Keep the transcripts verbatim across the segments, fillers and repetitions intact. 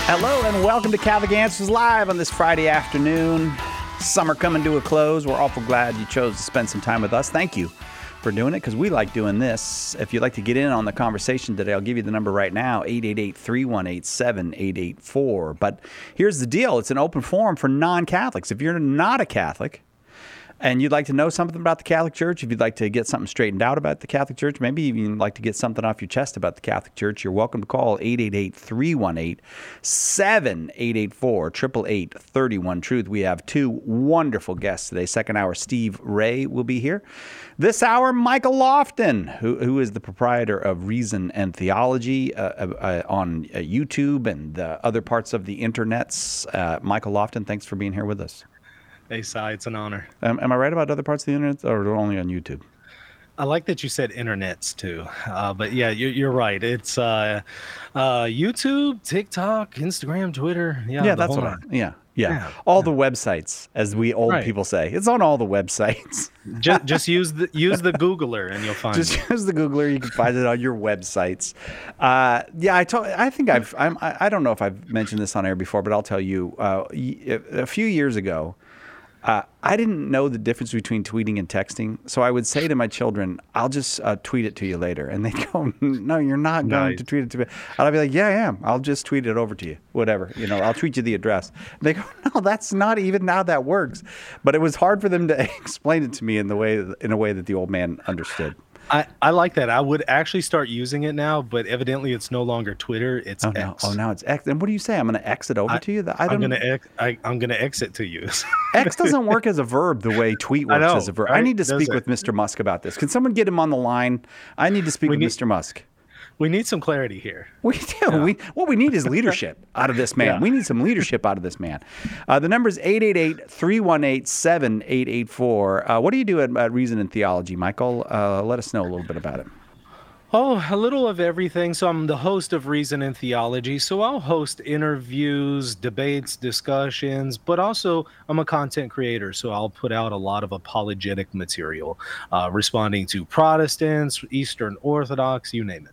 Hello and welcome to Catholic Answers Live on this Friday afternoon. Summer coming to a close. We're awful glad you chose to spend some time with us. Thank you for doing it because we like doing this. If you'd like to get in on the conversation today, I'll give you the number right now, eight eight eight, three one eight, seven eight eight four. But here's the deal. It's an open forum for non-Catholics. If you're not a Catholic and you'd like to know something about the Catholic Church, if you'd like to get something straightened out about the Catholic Church, maybe even you'd like to get something off your chest about the Catholic Church, you're welcome to call eight eight eight, three one eight, seven eight eight four, eight eight eight, three one, truth. We have two wonderful guests today. Second hour, Steve Ray will be here. This hour, Michael Lofton, who, who is the proprietor of Reason and Theology uh, uh, on uh, YouTube and uh, other parts of the internets. Uh, Michael Lofton, thanks for being here with us. Hey, Cy, it's an honor. Um, am I right about other parts of the internet, or only on YouTube? I like that you said internets too, uh, but yeah, you're, you're right. It's uh, uh, YouTube, TikTok, Instagram, Twitter. Yeah, yeah, that's what I. Yeah, yeah, yeah. All yeah. the websites, as we old right. people say. It's on all the websites. just, just use the use the Googler and you'll find just it. Just use the Googler. You can find it on your websites. Uh, yeah, I told. I think I've. I'm, I I don't know if I've mentioned this on air before, but I'll tell you. Uh, a few years ago. Uh, I didn't know the difference between tweeting and texting, so I would say to my children, I'll just uh, tweet it to you later. And they'd go, no, you're not nice. going to tweet it to me. And I'd be like, yeah, I am. I'll just tweet it over to you, whatever. You know, I'll tweet you the address. And they go, no, that's not even how that works. But it was hard for them to explain it to me in the way in a way that the old man understood. I, I like that. I would actually start using it now, but evidently it's no longer Twitter. It's oh, X. No. Oh, now it's X. And what do you say? I'm going to X it over I, to you? I don't, I'm going to X, I, I'm going to exit to you. X doesn't work as a verb the way tweet works know, as a verb. Right? I need to Does speak it? with Mister Musk about this. Can someone get him on the line? I need to speak we with need, Mister Musk. We need some clarity here. We do. Yeah. We, what we need is leadership out of this man. Yeah. We need some leadership out of this man. Uh, the number is eight eight eight, three one eight, seven eight eight four. Uh, what do you do at, at Reason and Theology, Michael? Uh, let us know a little bit about it. Oh, a little of everything. So I'm the host of Reason and Theology. So I'll host interviews, debates, discussions, but also I'm a content creator. So I'll put out a lot of apologetic material, uh, responding to Protestants, Eastern Orthodox, you name it.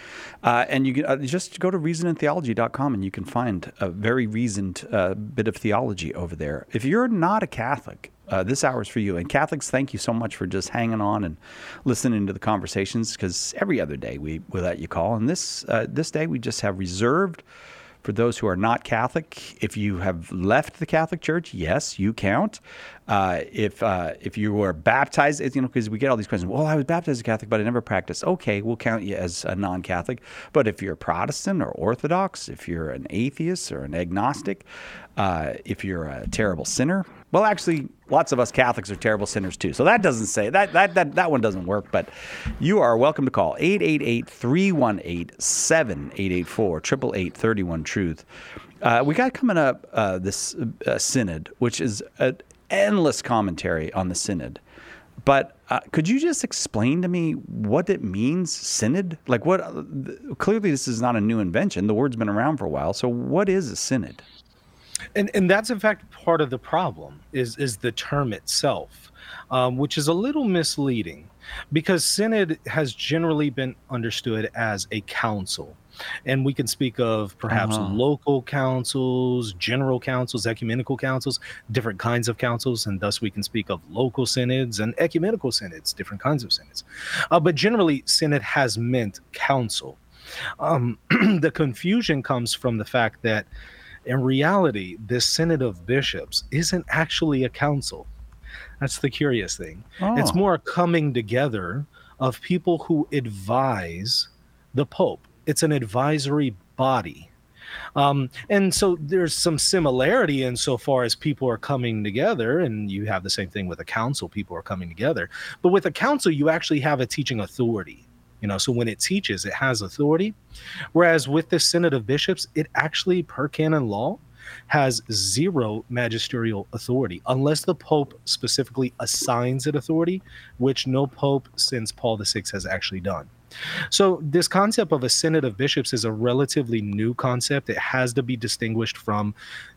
Uh, and you can uh, just go to reason and theology dot com and you can find a very reasoned uh, bit of theology over there. If you're not a Catholic, uh, this hour is for you. And Catholics, thank you so much for just hanging on and listening to the conversations, because every other day we, we let you call. And this uh, this day we just have reserved for those who are not Catholic. If you have left the Catholic Church, yes, you count. Uh, if uh, if you were baptized, you know, because we get all these questions. Well, I was baptized as a Catholic, but I never practiced. Okay, we'll count you as a non-Catholic. But if you're Protestant or Orthodox, if you're an atheist or an agnostic, uh, if you're a terrible sinner, well, actually, lots of us Catholics are terrible sinners too. So that doesn't say that that that that one doesn't work. But you are welcome to call eight eight eight, three one eight, seven eight eight four, eight eight eight, three one, truth. Uh, we got coming up uh, this uh, synod, which is an endless commentary on the synod. But uh, could you just explain to me what it means, synod? Like what? Uh, clearly, this is not a new invention. The word's been around for a while. So what is a synod? And and that's in fact part of the problem is is the term itself, um, which is a little misleading, because synod has generally been understood as a council. And we can speak of perhaps uh-huh. local councils, general councils, ecumenical councils, different kinds of councils, and thus we can speak of local synods and ecumenical synods, different kinds of synods. Uh, but generally, synod has meant council. Um, the confusion comes from the fact that in reality, this Synod of Bishops isn't actually a council. That's the curious thing. Oh. It's more a coming together of people who advise the Pope. It's an advisory body. Um, and so there's some similarity insofar as people are coming together, and you have the same thing with a council, people are coming together. But with a council, you actually have a teaching authority. You know, so when it teaches, it has authority. Whereas with the Synod of Bishops, it actually, per canon law, has zero magisterial authority, unless the Pope specifically assigns it authority, which no Pope since Paul the Sixth has actually done. So this concept of a Synod of Bishops is a relatively new concept. It has to be distinguished from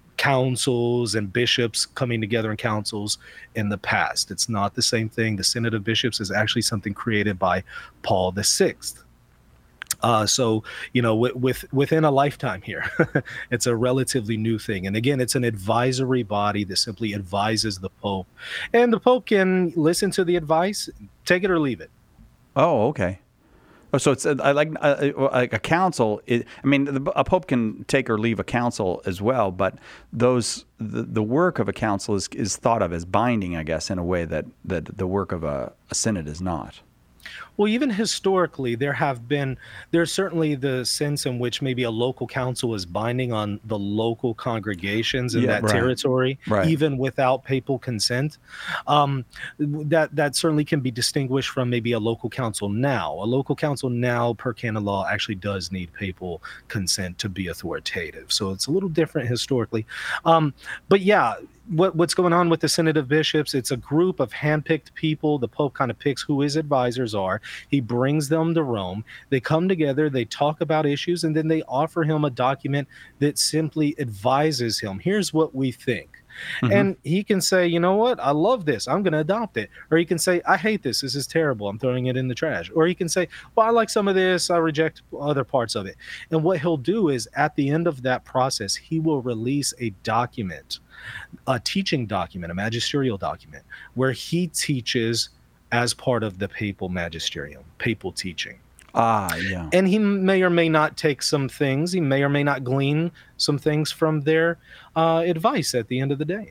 councils and bishops coming together in councils in the past. It's not the same thing. The Synod of Bishops is actually something created by Paul the Sixth. Uh, so, you know, with, with within a lifetime here, it's a relatively new thing. And again, it's an advisory body that simply advises the Pope, and the Pope can listen to the advice, take it or leave it. Oh, okay. Oh, so it's uh, I like uh, like a council. It, I mean, the, a pope can take or leave a council as well, but those the, the work of a council is is thought of as binding, I guess, in a way that that the work of a, a synod is not. Well, even historically, there have been, there's certainly the sense in which maybe a local council is binding on the local congregations in Yeah, that right. territory, Right. even without papal consent. Um, that that certainly can be distinguished from maybe a local council now. A local council now, per canon law, actually does need papal consent to be authoritative. So it's a little different historically. Um, but yeah, what what's going on with the Synod of Bishops? It's a group of handpicked people. The Pope kind of picks who his advisors are. He brings them to Rome. They come together, they talk about issues, and then they offer him a document that simply advises him. Here's what we think. Mm-hmm. And he can say, you know what? I love this. I'm going to adopt it. Or he can say, I hate this. This is terrible. I'm throwing it in the trash. Or he can say, well, I like some of this. I reject other parts of it. And what he'll do is at the end of that process, he will release a document, a teaching document, a magisterial document, where he teaches as part of the papal magisterium, papal teaching. Ah, yeah. And he may or may not take some things. He may or may not glean some things from their uh, advice at the end of the day.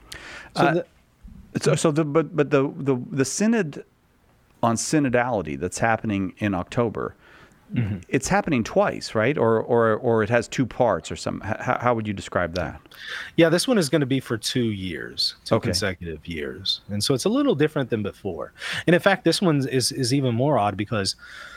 So, uh, the, so, so the but but the, the the synod on synodality that's happening in October, mm-hmm. it's happening twice, right? Or or or it has two parts or something. How, how would you describe that? Yeah, this one is going to be for two years, two okay. consecutive years, and so it's a little different than before. And in fact, this one is is even more odd because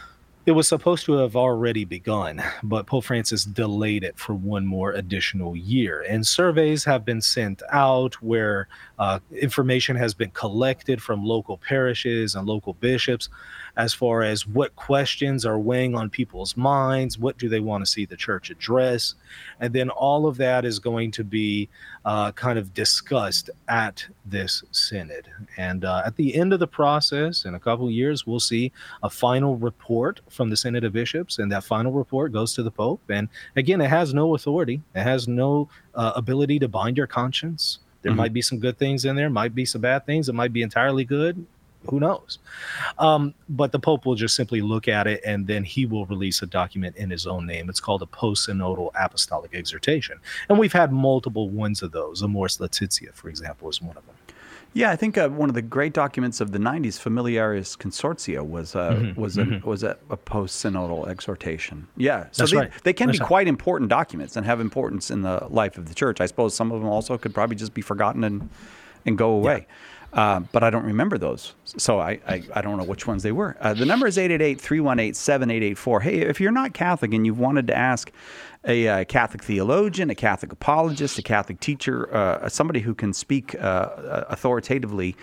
it was supposed to have already begun, but Pope Francis delayed it for one more additional year. And surveys have been sent out where uh, information has been collected from local parishes and local bishops as far as what questions are weighing on people's minds, what do they want to see the church address. And then all of that is going to be uh, kind of discussed at this synod. And uh, at the end of the process, in a couple of years, we'll see a final report from the Synod of Bishops, and that final report goes to the Pope. And again, it has no authority. It has no uh, ability to bind your conscience. There mm-hmm. might be some good things in there, might be some bad things. It might be entirely good. Who knows? Um, but the Pope will just simply look at it, and then he will release a document in his own name. It's called a post-synodal apostolic exhortation. And we've had multiple ones of those. Amoris Laetitia, for example, is one of them. Yeah, I think uh, one of the great documents of the nineties, Familiaris Consortia, was uh, mm-hmm. was a, mm-hmm. was a, a post-synodal exhortation. Yeah, so That's they, right. they can That's be right. quite important documents and have importance in the life of the church. I suppose some of them also could probably just be forgotten and and go away. Yeah. Uh, but I don't remember those, so I, I, I don't know which ones they were. Uh, the number is eight eight eight, three one eight, seven eight eight four. Hey, if you're not Catholic and you've wanted to ask a, a Catholic theologian, a Catholic apologist, a Catholic teacher, uh, somebody who can speak uh, authoritatively,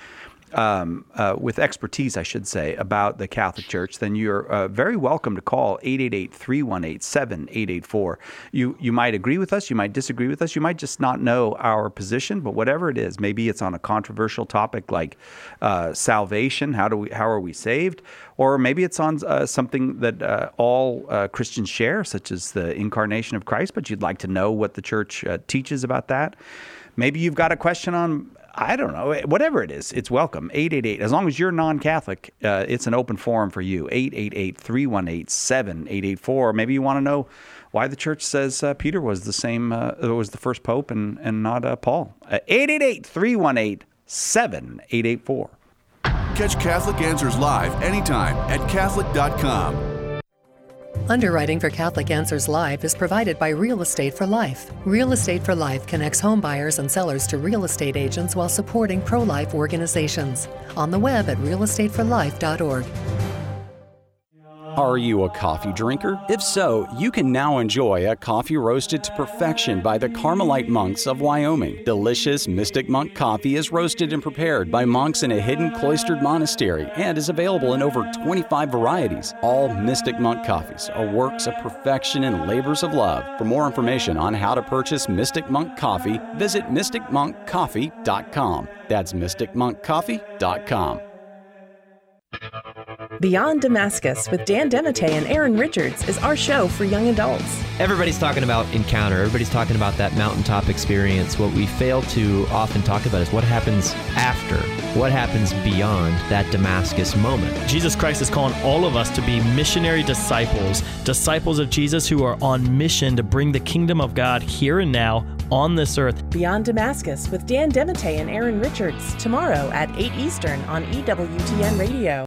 um, uh, with expertise, I should say, about the Catholic Church, then you're uh, very welcome to call eight eight eight, three one eight, seven eight eight four. You you might agree with us, you might disagree with us, you might just not know our position, but whatever it is, maybe it's on a controversial topic like uh, salvation, how do we how are we saved, or maybe it's on uh, something that uh, all uh, Christians share, such as the incarnation of Christ, but you'd like to know what the Church uh, teaches about that. Maybe you've got a question on, I don't know, whatever it is, it's welcome. eight eight eight, as long as you're non-Catholic, uh, it's an open forum for you. eight eight eight, three one eight, seven eight eight four. Maybe you want to know why the church says uh, Peter was the same, uh, was the first pope and, and not uh, Paul. Uh, eight eight eight, three one eight, seven eight eight four. Catch Catholic Answers live anytime at Catholic dot com. Underwriting for Catholic Answers Live is provided by Real Estate for Life. Real Estate for Life connects home buyers and sellers to real estate agents while supporting pro-life organizations. On the web at real estate for life dot org. Are you a coffee drinker? If so, you can now enjoy a coffee roasted to perfection by the Carmelite monks of Wyoming. Delicious Mystic Monk coffee is roasted and prepared by monks in a hidden cloistered monastery and is available in over twenty-five varieties. All Mystic Monk coffees are works of perfection and labors of love. For more information on how to purchase Mystic Monk coffee, visit mystic monk coffee dot com. That's mystic monk coffee dot com. Beyond Damascus with Dan Dematteis and Aaron Richards is our show for young adults. Everybody's talking about encounter. Everybody's talking about that mountaintop experience. What we fail to often talk about is what happens after, what happens beyond that Damascus moment. Jesus Christ is calling all of us to be missionary disciples, disciples of Jesus who are on mission to bring the kingdom of God here and now on this earth. Beyond Damascus with Dan Dematteis and Aaron Richards, tomorrow at eight Eastern on E W T N Radio.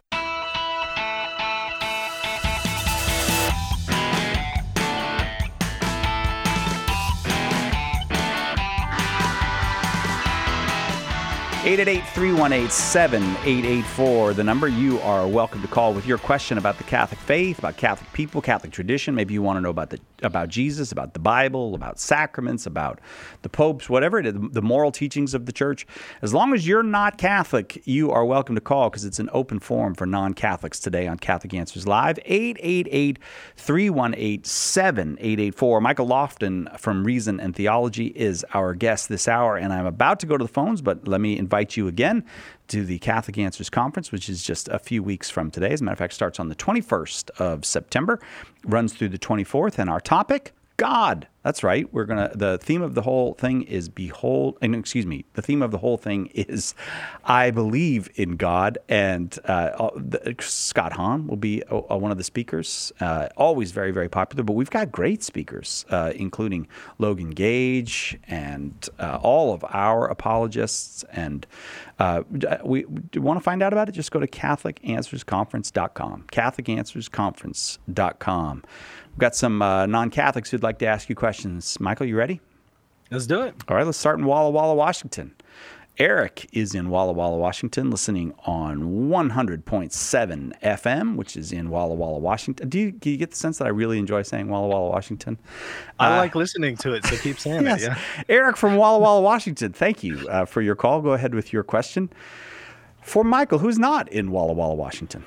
eight eight eight, three one eight, seven eight eight four, the number. You are welcome to call with your question about the Catholic faith, about Catholic people, Catholic tradition. Maybe you want to know about the about Jesus, about the Bible, about sacraments, about the popes, whatever it is, the moral teachings of the church. As long as you're not Catholic, you are welcome to call because it's an open forum for non-Catholics today on Catholic Answers Live. eight eight eight, three one eight, seven eight eight four. Michael Lofton from Reason and Theology is our guest this hour, and I'm about to go to the phones, but let me invite you again to the Catholic Answers Conference, which is just a few weeks from today. As a matter of fact, starts on the twenty-first of September, runs through the twenty-fourth, and our topic, God. That's right. We're gonna. The theme of the whole thing is behold. And excuse me. The theme of the whole thing is, I believe in God. And uh, the, Scott Hahn will be uh, one of the speakers. Uh, always very, very popular. But we've got great speakers, uh, including Logan Gage and uh, all of our apologists. And uh, we, we want to find out about it. Just go to Catholic Answers Conference dot com. Catholic Answers Conference dot com. We've got some uh, non-Catholics who'd like to ask you questions. Michael, you ready? Let's do it. All right, let's start in Walla Walla, Washington. Eric is in Walla Walla, Washington, listening on one hundred point seven F M, which is in Walla Walla, Washington. Do you, do you get the sense that I really enjoy saying Walla Walla, Washington? I uh, like listening to it, so keep saying yes. it. Yeah. Eric from Walla Walla, Washington, thank you uh, for your call. Go ahead with your question. For Michael, who's not in Walla Walla, Washington.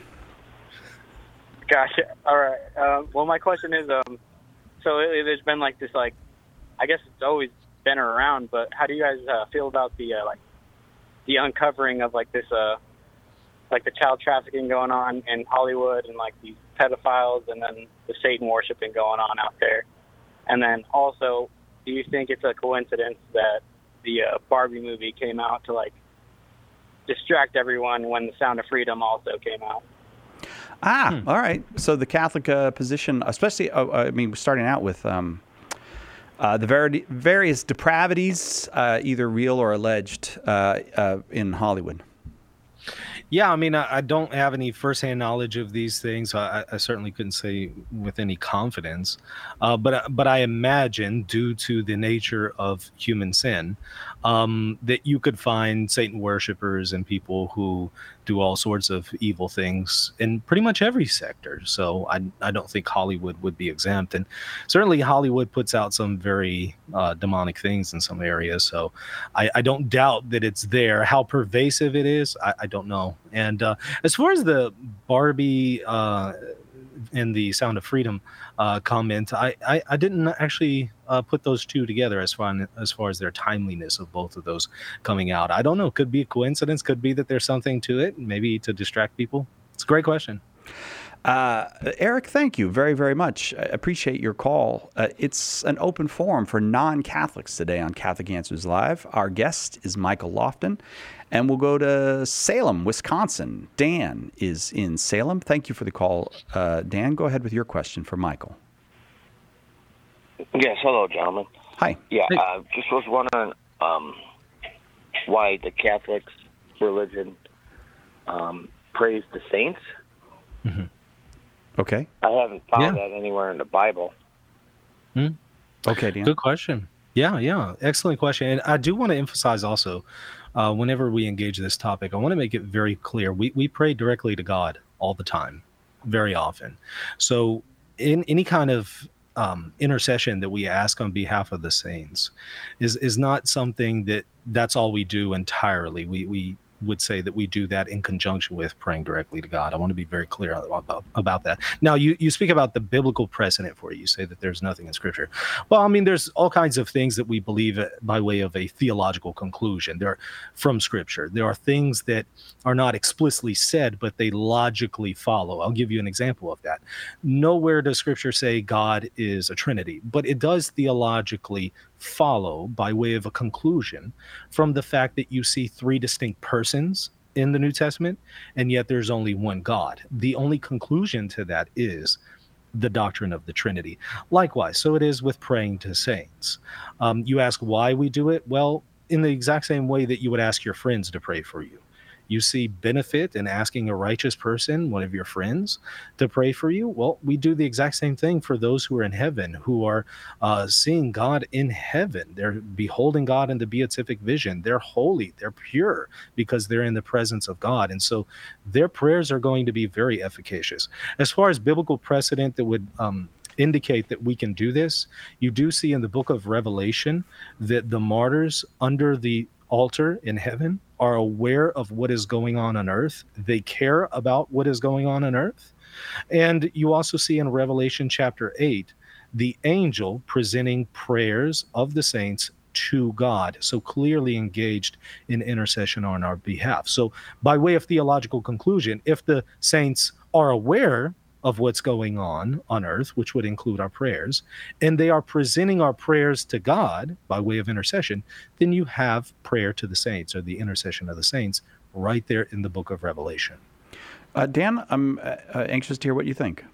Gotcha. All right. Uh, well, my question is, um, so it, there's been like this, like, I guess it's always been around, but how do you guys uh, feel about the, uh, like, the uncovering of, like, this, uh, like, the child trafficking going on in Hollywood and, like, these pedophiles and then the Satan worshiping going on out there? And then also, do you think it's a coincidence that the uh, Barbie movie came out to, like, distract everyone when The Sound of Freedom also came out? Ah, hmm. All right. So the Catholic uh, position, especially, uh, I mean, starting out with um, uh, the ver- various depravities, uh, either real or alleged, uh, uh, in Hollywood. Yeah, I mean, I, I don't have any firsthand knowledge of these things. So I, I certainly couldn't say with any confidence. Uh, but but I imagine, due to the nature of human sin, um, that you could find Satan worshipers and people who do all sorts of evil things in pretty much every sector. So I I don't think Hollywood would be exempt. And certainly Hollywood puts out some very uh, demonic things in some areas. So I, I don't doubt that it's there. How pervasive it is, I, I don't know. And uh, as far as the Barbie uh, and the Sound of Freedom uh, comment, I, I, I didn't actually uh, put those two together as far, as far as their timeliness of both of those coming out. I don't know. Could be a coincidence. Could be that there's something to it, maybe to distract people. It's a great question. Uh, Eric, thank you very, very much. I appreciate your call. Uh, it's an open forum for non-Catholics today on Catholic Answers Live. Our guest is Michael Lofton, and we'll go to Salem, Wisconsin. Dan is in Salem. Thank you for the call. Uh, Dan, go ahead with your question for Michael. Yes, hello, gentlemen. Hi. Yeah, hey. I uh, just was wondering um, why the Catholic religion um, prays the saints. Mm-hmm. Okay. I haven't found yeah. that anywhere in the Bible. Hmm. Okay, Dan. Good question. Yeah, yeah. Excellent question. And I do want to emphasize also, uh, whenever we engage this topic, I want to make it very clear. We, we pray directly to God all the time, very often. So in any kind of um, intercession that we ask on behalf of the saints is, is not something that that's all we do entirely. We, we would say that we do that in conjunction with praying directly to God. I want to be very clear about, about that. Now, you, you speak about the biblical precedent for it. You say that there's nothing in Scripture. Well, I mean, there's all kinds of things that we believe by way of a theological conclusion. They're from Scripture. There are things that are not explicitly said, but they logically follow. I'll give you an example of that. Nowhere does Scripture say God is a Trinity, but it does theologically follow by way of a conclusion from the fact that you see three distinct persons in the New Testament, and yet there's only one God. The only conclusion to that is the doctrine of the Trinity. Likewise, so it is with praying to saints. Um, you ask why we do it? Well, in the exact same way that you would ask your friends to pray for you. You see benefit in asking a righteous person, one of your friends, to pray for you. Well, we do the exact same thing for those who are in heaven, who are uh, seeing God in heaven. They're beholding God in the beatific vision. They're holy. They're pure because they're in the presence of God. And so their prayers are going to be very efficacious. As far as biblical precedent that would um, indicate that we can do this, you do see in the book of Revelation that the martyrs under the altar in heaven are aware of what is going on on earth. They care about what is going on on earth. And you also see in Revelation chapter eight, the angel presenting prayers of the saints to God, so clearly engaged in intercession on our behalf. So by way of theological conclusion, if the saints are aware of what's going on on earth, which would include our prayers, and they are presenting our prayers to God by way of intercession, then you have prayer to the saints, or the intercession of the saints, right there in the book of Revelation. Uh, Dan, I'm uh, anxious to hear what you think.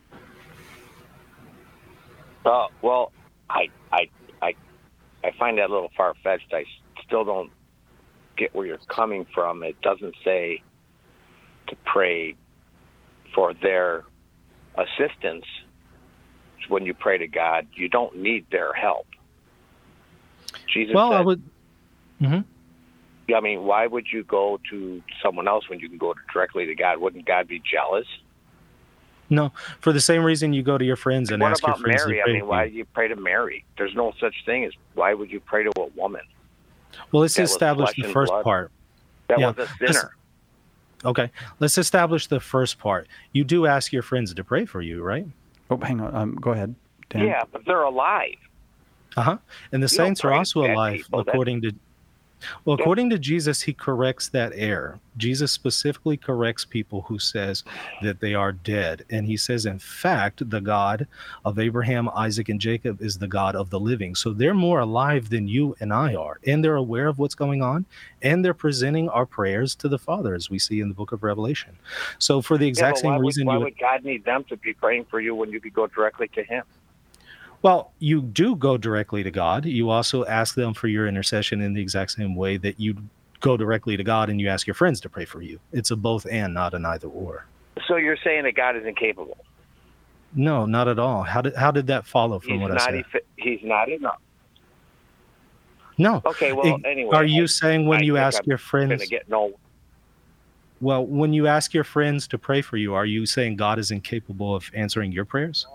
Uh, well, I, I, I, I find that a little far-fetched. I still don't get where you're coming from. It doesn't say to pray for their assistance when you pray to God. You don't need their help. Jesus well, said, I would. Mm-hmm. I mean, why would you go to someone else when you can go directly to God? Wouldn't God be jealous? No, for the same reason you go to your friends and what ask your about friends Mary? to I pray mean, for why you. do you pray to Mary? There's no such thing as why would you pray to a woman? Well, let's That was establish flesh the and first blood. part. That Yeah, was a let's- sinner. Okay, let's establish the first part. You do ask your friends to pray for you, right? Oh, hang on. Um, go ahead, Dan. Yeah, but they're alive. Uh-huh. And the You don't saints are pray to also dead alive, people. That- according to Well, Yeah. according to Jesus, he corrects that error. Jesus specifically corrects people who says that they are dead. And he says, in fact, the God of Abraham, Isaac, and Jacob is the God of the living. So they're more alive than you and I are. And they're aware of what's going on. And they're presenting our prayers to the Father, as we see in the book of Revelation. So for the exact yeah, but same why reason would, why you would God need them to be praying for you when you could go directly to Him? Well, you do go directly to God. You also ask them for your intercession in the exact same way that you go directly to God and you ask your friends to pray for you. It's a both and, not an either or. So you're saying that God is incapable? No, not at all. How did how did that follow from He's what I not. said? Effi- he's not enough. No. Okay. Well, It- anyway. are you I- saying when I you think ask I'm your friends? Gonna get no. Well, when you ask your friends to pray for you, are you saying God is incapable of answering your prayers?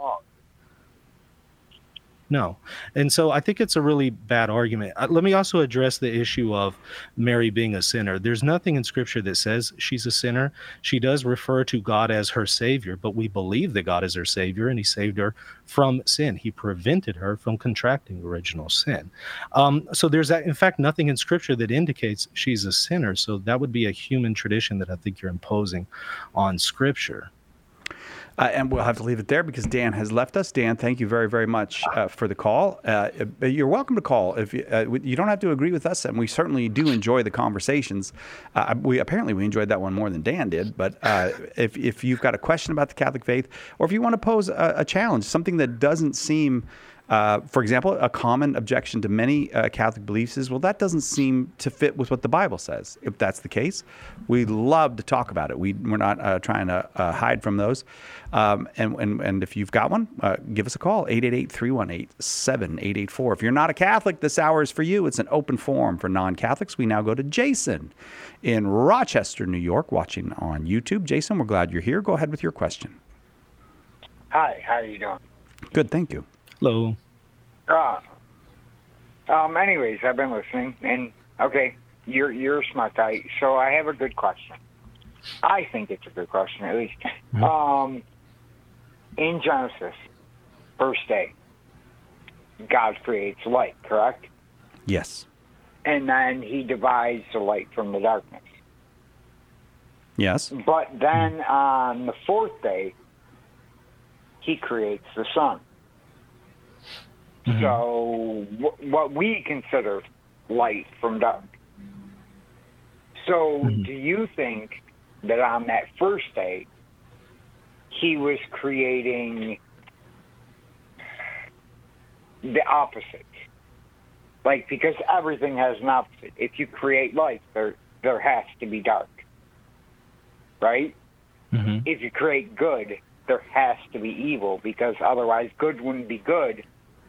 No. And so I think it's a really bad argument. Uh, let me also address the issue of Mary being a sinner. There's nothing in Scripture that says she's a sinner. She does refer to God as her Savior, but we believe that God is her Savior and He saved her from sin. He prevented her from contracting original sin. Um, so there's, in fact, nothing in Scripture that indicates she's a sinner. So that would be a human tradition that I think you're imposing on Scripture. Uh, and we'll have to leave it there because Dan has left us. Dan, thank you very, very much uh, for the call. Uh, you're welcome to call. If you, uh, you don't have to agree with us, and we certainly do enjoy the conversations. Uh, we apparently we enjoyed that one more than Dan did. But uh, if if you've got a question about the Catholic faith, or if you want to pose a, a challenge, something that doesn't seem Uh, for example, a common objection to many uh, Catholic beliefs is, well, that doesn't seem to fit with what the Bible says. If that's the case, we love to talk about it. We, we're not uh, trying to uh, hide from those. Um, and, and, and if you've got one, uh, give us a call, eight eight eight, three one eight, seven eight eight four. If you're not a Catholic, this hour is for you. It's an open forum for non-Catholics. We now go to Jason in Rochester, New York, watching on YouTube. Jason, we're glad you're here. Go ahead with your question. Hi, how are you doing? Good, thank you. Hello. Uh, um, anyways, I've been listening, and okay, you're you're a smart guy. So I have a good question. I think it's a good question, at least. Mm-hmm. Um, in Genesis, first day, God creates light, correct? Yes. And then he divides the light from the darkness. Yes. But then on the fourth day, he creates the sun. Mm-hmm. So w- what we consider light from dark. So mm-hmm. do you think that on that first day, he was creating the opposite? Like, because everything has an opposite. If you create light, there there has to be dark. Right? Mm-hmm. If you create good, there has to be evil, because otherwise good wouldn't be good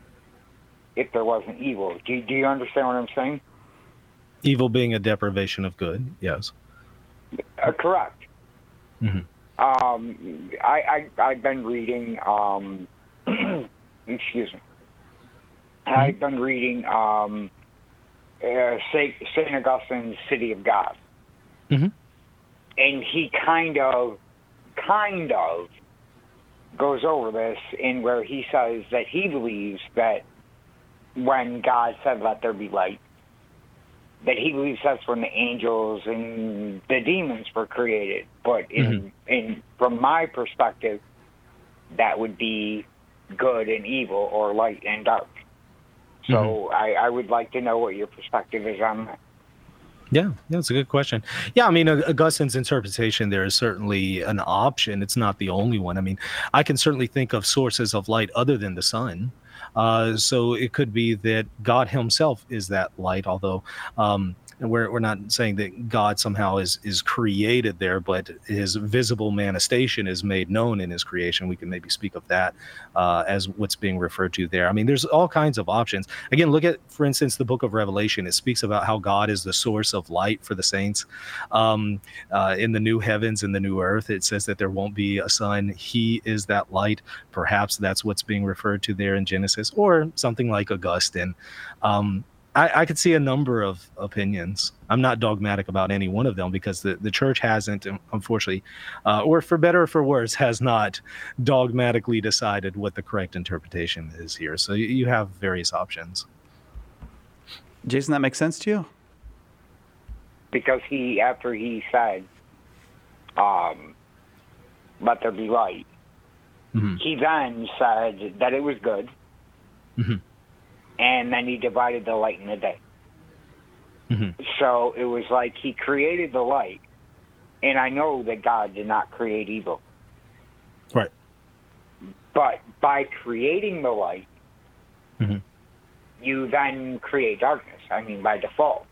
if there wasn't evil. Do, do you understand what I'm saying? Evil being a deprivation of good, yes. Uh, correct. Mm-hmm. Um, I, I, I've been reading, um, excuse me, mm-hmm. I've been reading um, uh, Saint Augustine's City of God. Mm-hmm. And he kind of, kind of goes over this in where he says that he believes that when God said, let there be light, that he believes that's when the angels and the demons were created. But in, mm-hmm. in from my perspective, that would be good and evil, or light and dark. So mm-hmm. I, I would like to know what your perspective is on that. Yeah, that's a good question. Yeah, I mean, Augustine's interpretation there is certainly an option. It's not the only one. I mean, I can certainly think of sources of light other than the sun. Uh, so it could be that God himself is that light, although um, we're, we're not saying that God somehow is, is created there, but his visible manifestation is made known in his creation. We can maybe speak of that uh, as what's being referred to there. I mean, there's all kinds of options. Again, look at, for instance, the book of Revelation. It speaks about how God is the source of light for the saints. Um, uh, in the new heavens and the new earth, it says that there won't be a sun. He is that light. Perhaps that's what's being referred to there in Genesis, or something like Augustine. Um, I, I could see a number of opinions. I'm not dogmatic about any one of them, because the, the church hasn't, unfortunately, uh, or for better or for worse, has not dogmatically decided what the correct interpretation is here. So you, you have various options. Jason, that makes sense to you? Because he, after he said, um, let there be light, mm-hmm. he then said that it was good. Mm-hmm. And then he divided the light in the day. Mm-hmm. So it was like he created the light, and I know that God did not create evil. Right. But by creating the light, mm-hmm. you then create darkness. I mean, by default.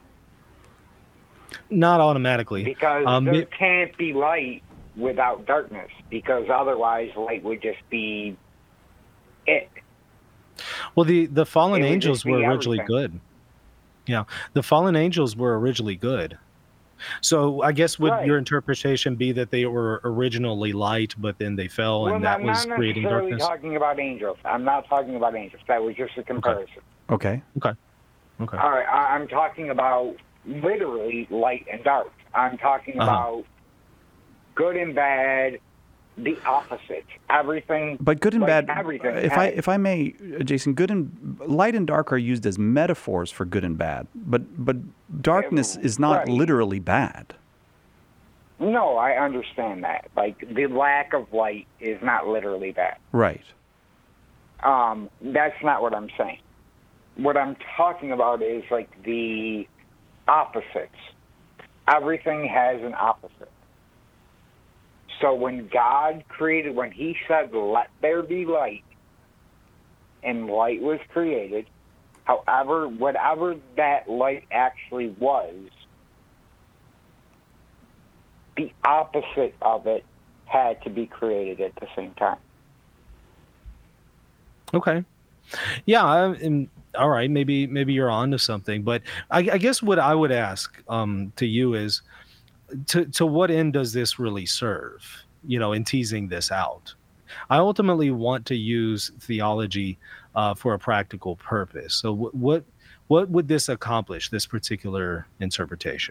Not automatically. Because um, there it, can't be light without darkness, because otherwise light would just be it. Well, the, the fallen angels were originally everything. good. Yeah, the fallen angels were originally good. So I guess would right. your interpretation be that they were originally light, but then they fell, well, and that I'm was creating darkness? I'm not talking about angels. I'm not talking about angels. That was just a comparison. Okay. Okay. Okay. All right. I, I'm talking about literally light and dark. I'm talking uh-huh. about good and bad, the opposite. Everything. But good and like bad. Everything. If I if I may, Jason, good and light and dark are used as metaphors for good and bad. But but darkness yeah, is not right. literally bad. No, I understand that. Like, the lack of light is not literally bad. Right. Um, that's not what I'm saying. What I'm talking about is like the opposites. Everything has an opposite. So when God created, when he said, let there be light, and light was created, however, whatever that light actually was, the opposite of it had to be created at the same time. Okay. Yeah, I'm, all right, maybe maybe you're on to something, but I, I guess what I would ask um, to you is, to to what end does this really serve, you know, in teasing this out? I ultimately want to use theology uh, for a practical purpose. So w- what What would this accomplish, this particular interpretation?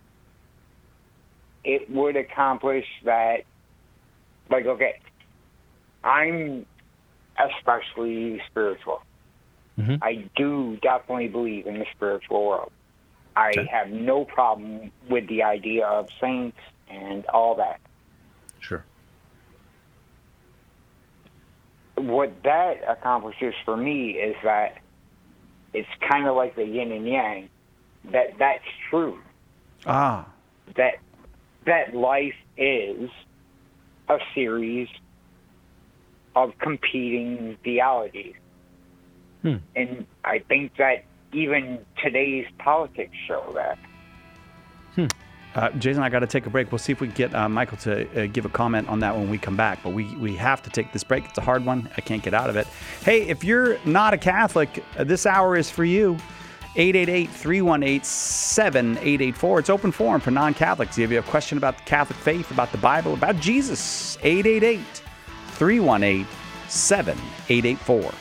It would accomplish that, like, okay, I'm especially spiritual. Mm-hmm. I do definitely believe in the spiritual world. I okay. have no problem with the idea of saints and all that. Sure. What that accomplishes for me is that it's kind of like the yin and yang. That that's true. Ah. That that life is a series of competing theologies. Hmm. And I think that even today's politics show that. Hmm. Uh, Jason, I got to take a break. We'll see if we can get uh, Michael to uh, give a comment on that when we come back. But we, we have to take this break. It's a hard one. I can't get out of it. Hey, if you're not a Catholic, uh, this hour is for you. eight eight eight, three one eight, seven eight eight four. It's open forum for non-Catholics. If you have a question about the Catholic faith, about the Bible, about Jesus, eight eight eight, three one eight, seven eight eight four.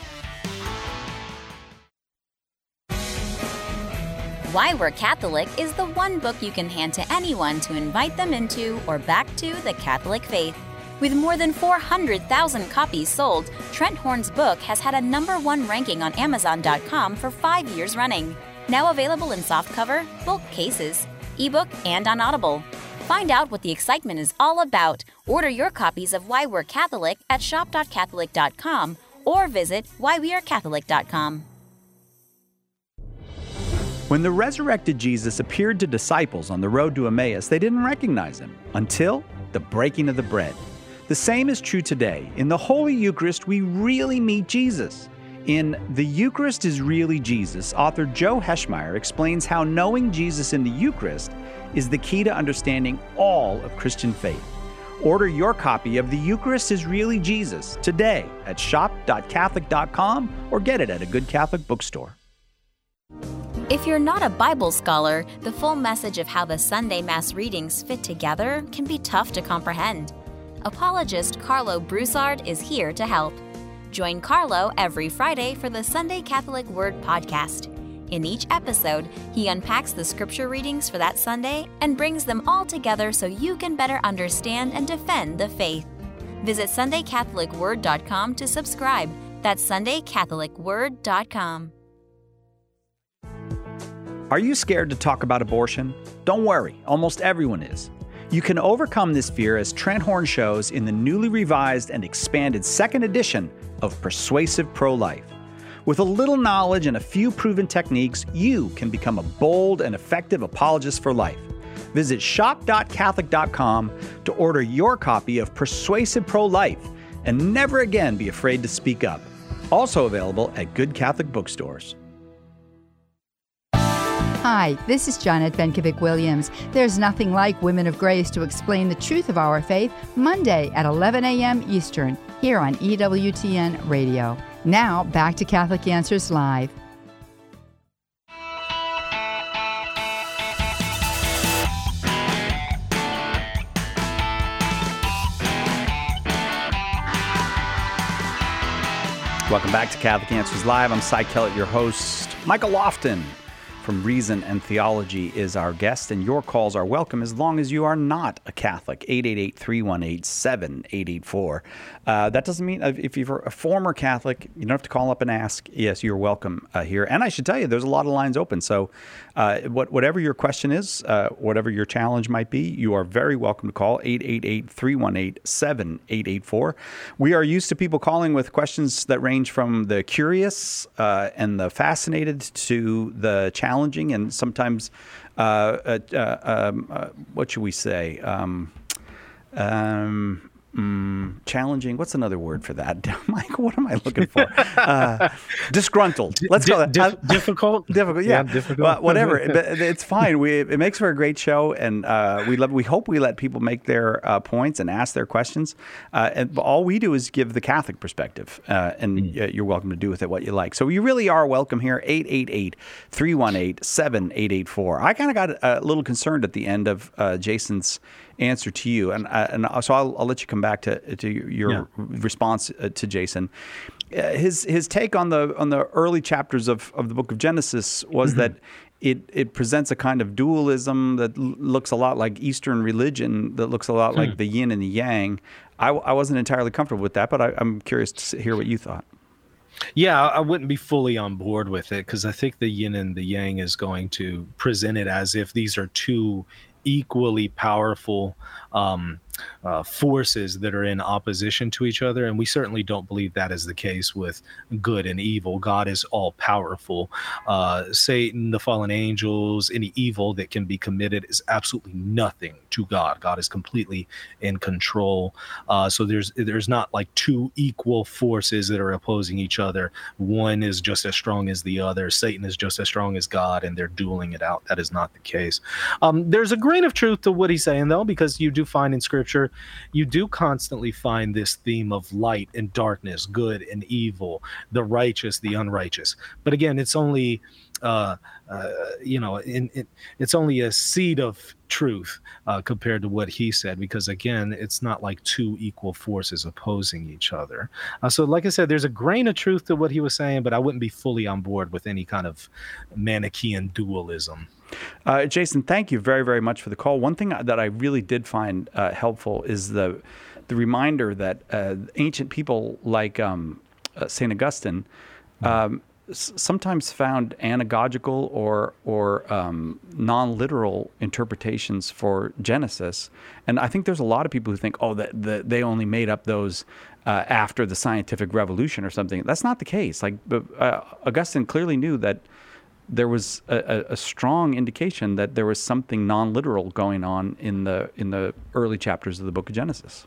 Why We're Catholic is the one book you can hand to anyone to invite them into or back to the Catholic faith. With more than four hundred thousand copies sold, Trent Horn's book has had a number one ranking on Amazon dot com for five years running. Now available in softcover, bulk cases, ebook, and on Audible. Find out what the excitement is all about. Order your copies of Why We're Catholic at shop dot catholic dot com or visit why we are catholic dot com. When the resurrected Jesus appeared to disciples on the road to Emmaus, they didn't recognize him until the breaking of the bread. The same is true today. In the Holy Eucharist, we really meet Jesus. In The Eucharist is Really Jesus, author Joe Heschmeyer explains how knowing Jesus in the Eucharist is the key to understanding all of Christian faith. Order your copy of The Eucharist is Really Jesus today at shop dot catholic dot com or get it at a good Catholic bookstore. If you're not a Bible scholar, the full message of how the Sunday Mass readings fit together can be tough to comprehend. Apologist Carlo Broussard is here to help. Join Carlo every Friday for the Sunday Catholic Word podcast. In each episode, he unpacks the scripture readings for that Sunday and brings them all together so you can better understand and defend the faith. Visit sunday catholic word dot com to subscribe. That's sunday catholic word dot com. Are you scared to talk about abortion? Don't worry, almost everyone is. You can overcome this fear as Trent Horn shows in the newly revised and expanded second edition of Persuasive Pro-Life. With a little knowledge and a few proven techniques, you can become a bold and effective apologist for life. Visit shop dot catholic dot com to order your copy of Persuasive Pro-Life and never again be afraid to speak up. Also available at good Catholic bookstores. Hi, this is Janet Benkovic-Williams. There's nothing like Women of Grace to explain the truth of our faith, Monday at eleven a.m. Eastern, here on E W T N Radio. Now, back to Catholic Answers Live. Welcome back to Catholic Answers Live. I'm Cy Kellett, your host. Michael Lofton from Reason and Theology is our guest, and your calls are welcome as long as you are not a Catholic. eight eight eight, three one eight, seven eight eight four. Uh, that doesn't mean if you're a former Catholic, you don't have to call up and ask. Yes, you're welcome uh, here. And I should tell you, there's a lot of lines open. So uh, what, whatever your question is, uh, whatever your challenge might be, you are very welcome to call eight eight eight, three one eight, seven eight eight four. We are used to people calling with questions that range from the curious uh, and the fascinated to the challenging. And sometimes, uh, uh, uh, um, uh, what should we say? Um, um, mm, challenging. What's another word for that? Mike, what am I looking for? Uh, disgruntled. Let's D- call it dif- difficult. Difficult. Yeah, yeah difficult. Well, whatever. But it's fine. We it makes for a great show, and uh, we love. We hope we let people make their uh, points and ask their questions. Uh, and all we do is give the Catholic perspective, uh, and mm. you're welcome to do with it what you like. So you really are welcome here. eight eight eight, three one eight, seven eight eight four. I kind of got a little concerned at the end of uh, Jason's answer to you, and uh, and so I'll, I'll let you come back back to to your Yeah. response uh, to Jason. Uh, his his take on the on the early chapters of, of the book of Genesis was Mm-hmm. that it it presents a kind of dualism that l- looks a lot like Eastern religion, that looks a lot Hmm. like the yin and the yang. I, I wasn't entirely comfortable with that, but I, I'm curious to s- hear what you thought. Yeah, I I wouldn't be fully on board with it because I think the yin and the yang is going to present it as if these are two equally powerful um, uh, forces that are in opposition to each other. And we certainly don't believe that is the case with good and evil. God is all powerful. Uh, Satan, the fallen angels, any evil that can be committed is absolutely nothing to God. God is completely in control. Uh, so there's there's not like two equal forces that are opposing each other. One is just as strong as the other. Satan is just as strong as God, and they're dueling it out. That is not the case. Um, there's a grain of truth to what he's saying, though, because you do find in Scripture, you do constantly find this theme of light and darkness, good and evil, the righteous, the unrighteous. But again, it's only, uh, uh, you know, in, in, it's only a seed of truth uh, compared to what he said, because again, it's not like two equal forces opposing each other. Uh, so, like I said, there's a grain of truth to what he was saying, but I wouldn't be fully on board with any kind of Manichaean dualism. Uh, Jason, thank you very, very much for the call. One thing that I really did find uh, helpful is the the reminder that uh, ancient people like um, uh, Saint Augustine um, s- sometimes found anagogical or or um, non-literal interpretations for Genesis, and I think there's a lot of people who think, oh, that the, they only made up those uh, after the scientific revolution or something. That's not the case. Like uh, Augustine clearly knew that there was a, a strong indication that there was something non-literal going on in the in the early chapters of the book of Genesis.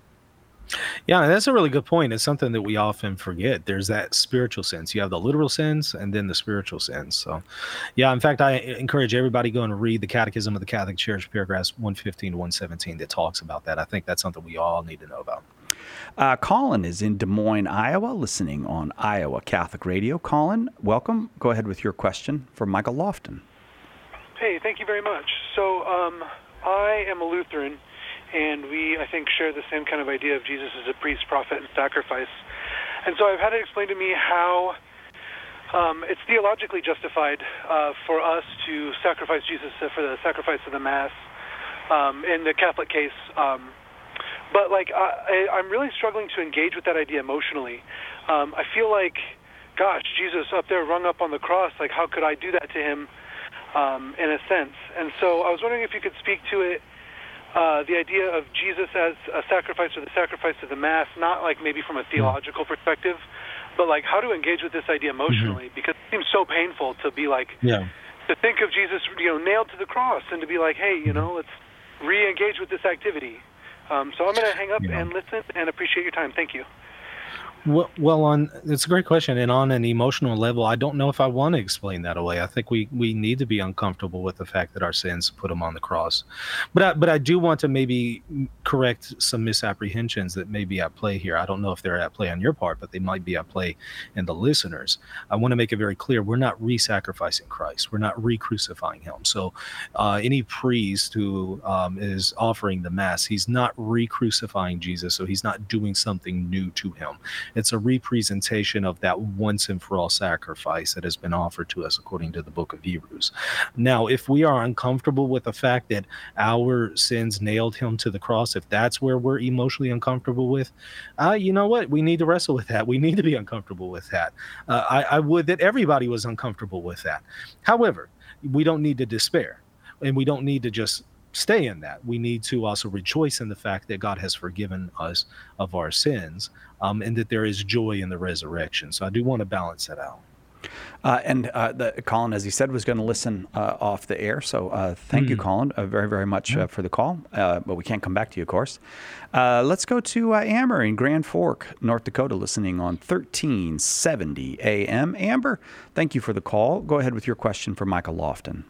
Yeah, that's a really good point. It's something that we often forget. There's that spiritual sense. You have the literal sense and then the spiritual sense. So, yeah, in fact, I encourage everybody to go and read the Catechism of the Catholic Church, paragraphs one fifteen to one seventeen, that talks about that. I think that's something we all need to know about. Uh, Colin is in Des Moines, Iowa, listening on Iowa Catholic Radio. Colin, welcome. Go ahead with your question for Michael Lofton. Hey, thank you very much. So um, I am a Lutheran, and we, I think, share the same kind of idea of Jesus as a priest, prophet, and sacrifice. And so I've had it explained to me how um, it's theologically justified uh, for us to sacrifice Jesus for the sacrifice of the Mass um, in the Catholic case. Um, but, like, I, I'm really struggling to engage with that idea emotionally. Um, I feel like, gosh, Jesus up there rung up on the cross, like, how could I do that to him um, in a sense? And so I was wondering if you could speak to it, Uh, the idea of Jesus as a sacrifice or the sacrifice of the Mass, not like maybe from a theological perspective, but like how to engage with this idea emotionally, mm-hmm. because it seems so painful to be like, yeah. to think of Jesus, you know, nailed to the cross, and to be like, hey, you know, let's re-engage with this activity. Um, so I'm going to hang up yeah. and listen and appreciate your time. Thank you. Well, well, on it's a great question, and on an emotional level, I don't know if I want to explain that away. I think we, we need to be uncomfortable with the fact that our sins put him on the cross, but I, but I do want to maybe correct some misapprehensions that may be at play here. I don't know if they're at play on your part, but they might be at play in the listeners. I want to make it very clear: we're not re-sacrificing Christ. We're not re-crucifying him. So, uh, any priest who um, is offering the Mass, he's not re-crucifying Jesus, so he's not doing something new to him. It's a representation of that once and for all sacrifice that has been offered to us according to the book of Hebrews. Now, if we are uncomfortable with the fact that our sins nailed him to the cross, if that's where we're emotionally uncomfortable with, uh, you know what? We need to wrestle with that. We need to be uncomfortable with that. Uh, I, I would that everybody was uncomfortable with that. However, we don't need to despair, and we don't need to just stay in that. We need to also rejoice in the fact that God has forgiven us of our sins, um, and that there is joy in the resurrection. So I do want to balance that out. Uh, and uh, the, Colin, as he said, was going to listen uh, off the air. So uh, thank mm. you, Colin, uh, very, very much uh, for the call. Uh, but we can't come back to you, of course. Uh, let's go to uh, Amber in Grand Fork, North Dakota, listening on thirteen seventy A M. Amber, thank you for the call. Go ahead with your question for Michael Lofton.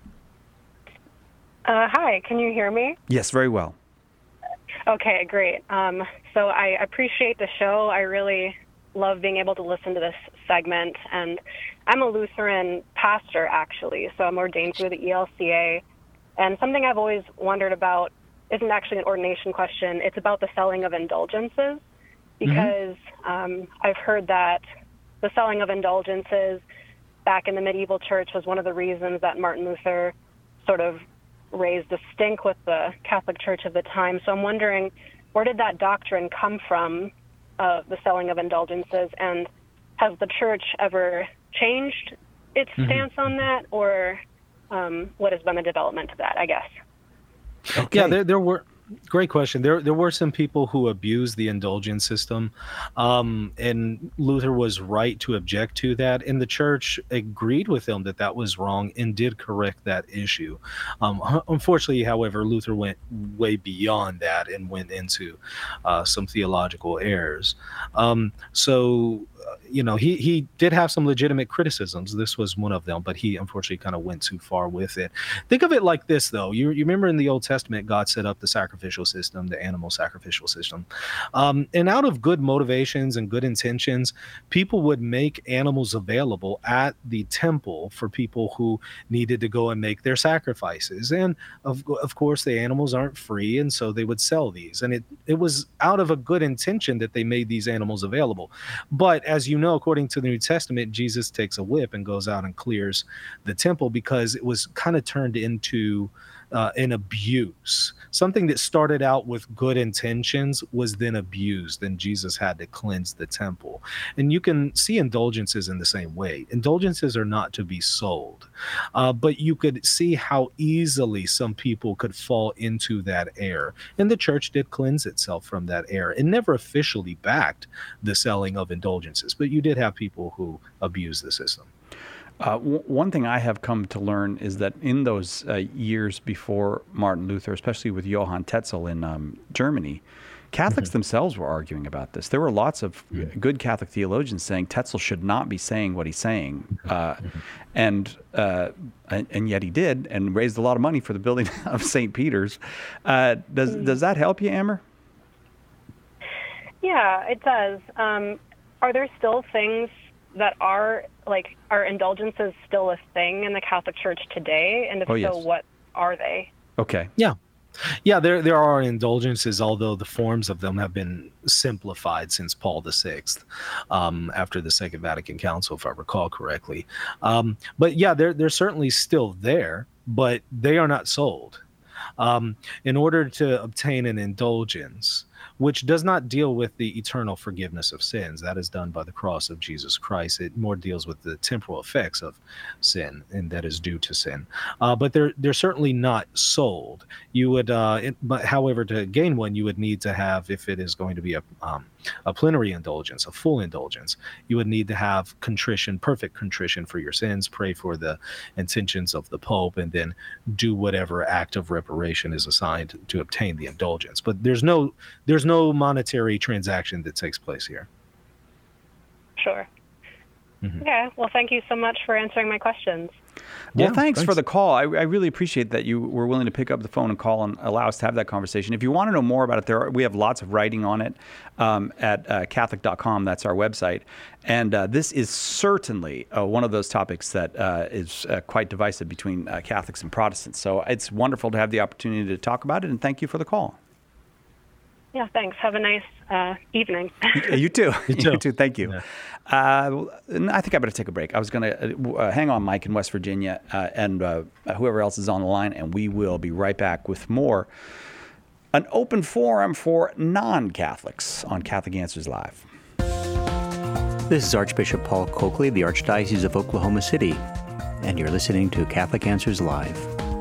Uh, hi, can you hear me? Yes, very well. Okay, great. Um, so I appreciate the show. I really love being able to listen to this segment. And I'm a Lutheran pastor, actually, so I'm ordained through the E L C A. And something I've always wondered about isn't actually an ordination question. It's about the selling of indulgences, because mm-hmm. um, I've heard that the selling of indulgences back in the medieval church was one of the reasons that Martin Luther sort of raised a stink with the Catholic Church of the time. So I'm wondering, where did that doctrine come from, uh, the selling of indulgences, and has the church ever changed its mm-hmm. stance on that, or um, what has been the development of that, I guess? Okay. Yeah, there, there were... Great question. There there were some people who abused the indulgence system, um, and Luther was right to object to that, and the church agreed with him that that was wrong and did correct that issue. Um, unfortunately, however, Luther went way beyond that and went into uh, some theological errors. Um, so, uh, you know, he, he did have some legitimate criticisms. This was one of them, but he unfortunately kind of went too far with it. Think of it like this, though. You, you remember in the Old Testament, God set up the sacrificial system, the animal sacrificial system. Um, and out of good motivations and good intentions, people would make animals available at the temple for people who needed to go and make their sacrifices. And of, of course, the animals aren't free, and so they would sell these. And it, it was out of a good intention that they made these animals available. But as you know, according to the New Testament, Jesus takes a whip and goes out and clears the temple because it was kind of turned into Uh, an abuse. Something that started out with good intentions was then abused, and Jesus had to cleanse the temple. And you can see indulgences in the same way. Indulgences are not to be sold, uh, but you could see how easily some people could fall into that error. And the church did cleanse itself from that error. It never officially backed the selling of indulgences, but you did have people who abused the system. Uh, w- one thing I have come to learn is that in those uh, years before Martin Luther, especially with Johann Tetzel in um, Germany, Catholics mm-hmm. themselves were arguing about this. There were lots of mm-hmm. good Catholic theologians saying Tetzel should not be saying what he's saying, uh, mm-hmm. and, uh, and and yet he did, and raised a lot of money for the building of Saint Peter's. Uh, does mm-hmm. does that help you, Amber? Yeah, it does. Um, are there still things that are, like, are indulgences still a thing in the Catholic Church today? And if oh, yes. so, what are they? Okay. Yeah. Yeah, there there are indulgences, although the forms of them have been simplified since Paul the Sixth, um, after the Second Vatican Council, if I recall correctly. Um, but yeah, they're, they're certainly still there, but they are not sold. Um, in order to obtain an indulgence, which does not deal with the eternal forgiveness of sins. That is done by the cross of Jesus Christ. It more deals with the temporal effects of sin, and that is due to sin. Uh, but they're they're certainly not sold. You would, uh, it, but however, to gain one, you would need to have, if it is going to be a um, a plenary indulgence, a full indulgence, you would need to have contrition, perfect contrition for your sins, pray for the intentions of the Pope, and then do whatever act of reparation is assigned to obtain the indulgence. But there's no there's no monetary transaction that takes place here. Sure. Mm-hmm. Okay. Well, thank you so much for answering my questions. Well, Yeah, thanks, thanks. for the call. I, I really appreciate that you were willing to pick up the phone and call and allow us to have that conversation. If you want to know more about it, there are, we have lots of writing on it um, at uh, Catholic dot com. That's our website. And uh, this is certainly uh, one of those topics that uh, is uh, quite divisive between uh, Catholics and Protestants. So it's wonderful to have the opportunity to talk about it, and thank you for the call. Yeah, thanks. Have a nice uh, evening. Yeah, you too. You too. You too. Thank you. Yeah. Uh, I think I better take a break. I was going to uh, hang on, Mike, in West Virginia, uh, and uh, whoever else is on the line, and we will be right back with more. An open forum for non-Catholics on Catholic Answers Live. This is Archbishop Paul Coakley, the Archdiocese of Oklahoma City, and you're listening to Catholic Answers Live.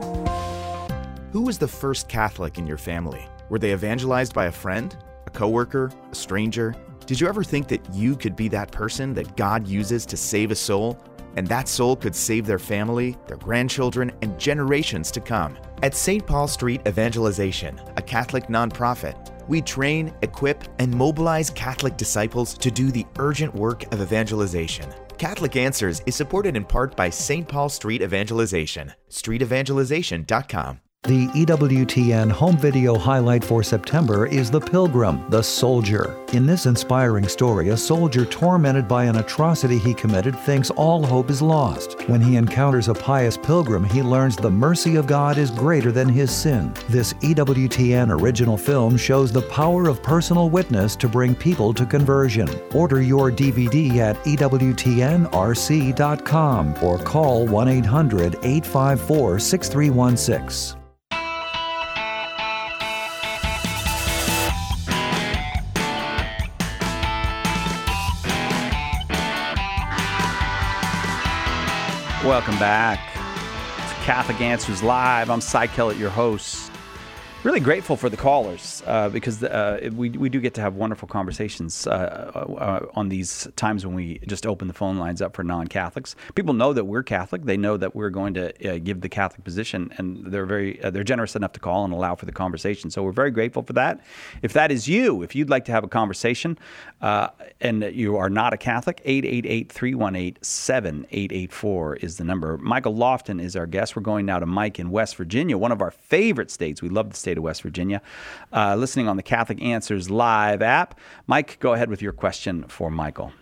Who was the first Catholic in your family? Were they evangelized by a friend, a coworker, a stranger? Did you ever think that you could be that person that God uses to save a soul, and that soul could save their family, their grandchildren, and generations to come? At Saint Paul Street Evangelization, a Catholic nonprofit, we train, equip, and mobilize Catholic disciples to do the urgent work of evangelization. Catholic Answers is supported in part by Saint Paul Street Evangelization, street evangelization dot com. The E W T N home video highlight for September is The Pilgrim, the Soldier. In this inspiring story, a soldier tormented by an atrocity he committed thinks all hope is lost. When he encounters a pious pilgrim, he learns the mercy of God is greater than his sin. This E W T N original film shows the power of personal witness to bring people to conversion. Order your D V D at E W T N R C dot com or call one eight hundred, eight five four, six three one six. Welcome back to Catholic Answers Live. I'm Cy Kellett, your host. Really grateful for the callers uh, because uh, we we do get to have wonderful conversations uh, uh, on these times when we just open the phone lines up for non-Catholics. People know that we're Catholic. They know that we're going to uh, give the Catholic position, and they're very uh, they're generous enough to call and allow for the conversation. So we're very grateful for that. If that is you, if you'd like to have a conversation uh, and you are not a Catholic, eight eight eight, three one eight, seven eight eight four is the number. Michael Lofton is our guest. We're going now to Mike in West Virginia, one of our favorite states. We love the state of West Virginia, uh, listening on the Catholic Answers Live app. Mike, go ahead with your question for Michael.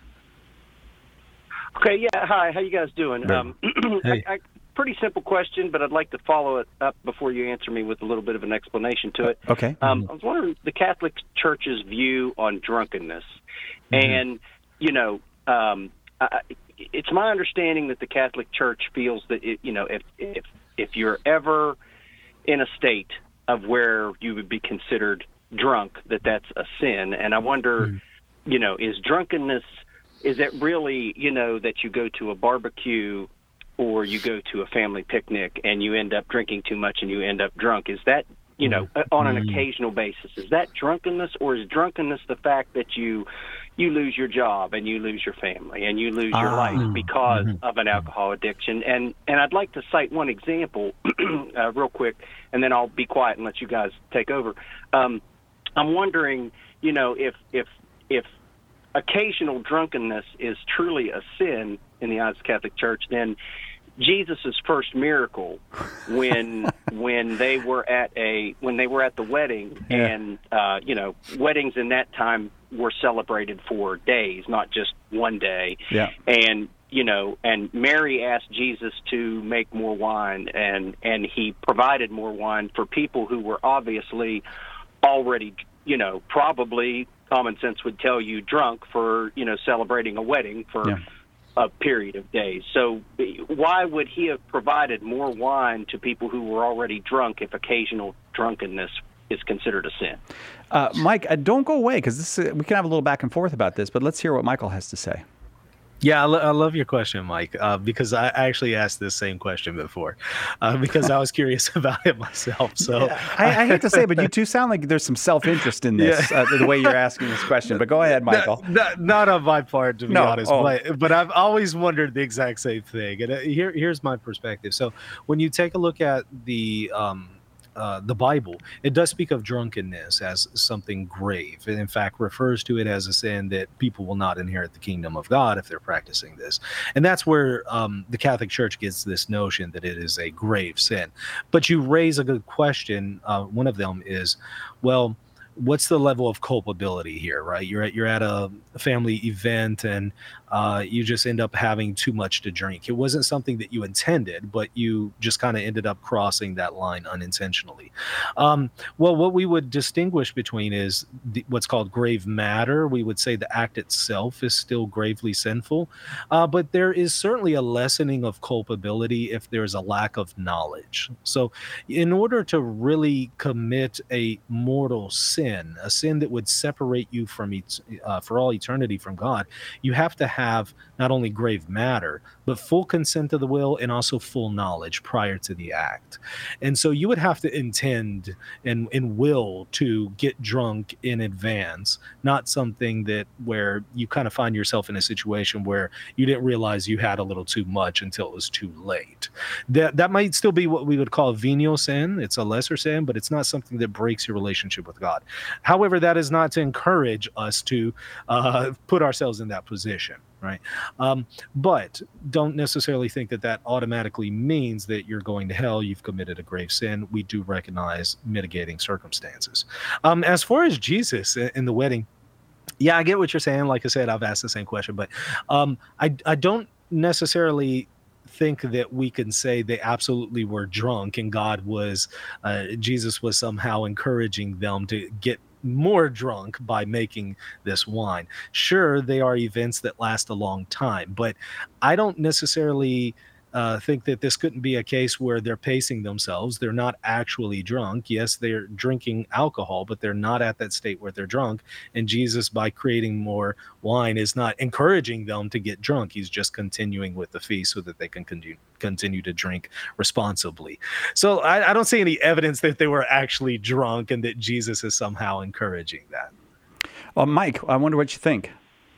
Okay, yeah, hi, how you guys doing? Um, Hey. I, I, pretty simple question, but I'd like to follow it up before you answer me with a little bit of an explanation to it. Okay. Um, I was wondering the Catholic Church's view on drunkenness. Mm-hmm. And, you know, um, I, it's my understanding that the Catholic Church feels that, it, you know, if, if, if you're ever in a state of where you would be considered drunk, that that's a sin. And I wonder, mm. you know, is drunkenness, is it really, you know, that you go to a barbecue or you go to a family picnic and you end up drinking too much and you end up drunk? Is that, you know, mm. on an mm. occasional basis, is that drunkenness, or is drunkenness the fact that you you lose your job and you lose your family and you lose your Ah. life because Mhm. of an alcohol addiction? And and I'd like to cite one example uh, real quick, and then I'll be quiet and let you guys take over. Um, I'm wondering, you know, if if if occasional drunkenness is truly a sin in the eyes of the Catholic Church, then Jesus' first miracle when when they were at a when they were at the wedding, Yeah. and uh, you know, weddings in that time were celebrated for days, not just one day. Yeah. And you know, and Mary asked Jesus to make more wine, and and he provided more wine for people who were obviously already, you know, probably common sense would tell you drunk for, you know, celebrating a wedding for Yeah. a period of days. So why would he have provided more wine to people who were already drunk if occasional drunkenness is considered a sin? Uh, Mike, uh, don't go away, because this uh, we can have a little back and forth about this, but let's hear what Michael has to say. Yeah, I, lo- I love your question, Mike, uh, because I I actually asked this same question before, uh, because I was curious about it myself. So I, I hate to say it, but you two sound like there's some self-interest in this, Yeah. uh, the way you're asking this question. But go ahead, Michael. Not, not, not on my part, to be No, honest, oh. but, but I've always wondered the exact same thing. And uh, here, here's my perspective. So when you take a look at the um, uh, the Bible, it does speak of drunkenness as something grave, and in fact refers to it as a sin that people will not inherit the kingdom of God if they're practicing this. And that's where um, the Catholic Church gets this notion that it is a grave sin. But you raise a good question. Uh, one of them is, well, what's the level of culpability here, right? You're at you're at a family event and uh, you just end up having too much to drink. It wasn't something that you intended, but you just kind of ended up crossing that line unintentionally. Um, well, what we would distinguish between is the, what's called grave matter. We would say the act itself is still gravely sinful, uh, but there is certainly a lessening of culpability if there's a lack of knowledge. So in order to really commit a mortal sin, a sin that would separate you from et- uh, for all eternity from God, you have to have not only grave matter, but full consent of the will and also full knowledge prior to the act. And so you would have to intend and, and will to get drunk in advance, not something that where you kind of find yourself in a situation where you didn't realize you had a little too much until it was too late. That that might still be what we would call a venial sin. It's a lesser sin, but it's not something that breaks your relationship with God. However, that is not to encourage us to uh, put ourselves in that position. right? Um, but don't necessarily think that that automatically means that you're going to hell. You've committed a grave sin. We do recognize mitigating circumstances. Um, as far as Jesus in the wedding, yeah, I get what you're saying. Like I said, I've asked the same question, but um, I, I don't necessarily think that we can say they absolutely were drunk and God was, uh, Jesus was somehow encouraging them to get more drunk by making this wine. Sure, they are events that last a long time, but I don't necessarily uh, think that this couldn't be a case where they're pacing themselves. They're not actually drunk. Yes, they're drinking alcohol, but they're not at that state where they're drunk. And Jesus, by creating more wine, is not encouraging them to get drunk. He's just continuing with the feast so that they can continue continue to drink responsibly. So I, I don't see any evidence that they were actually drunk and that Jesus is somehow encouraging that. Well, Mike, I wonder what you think.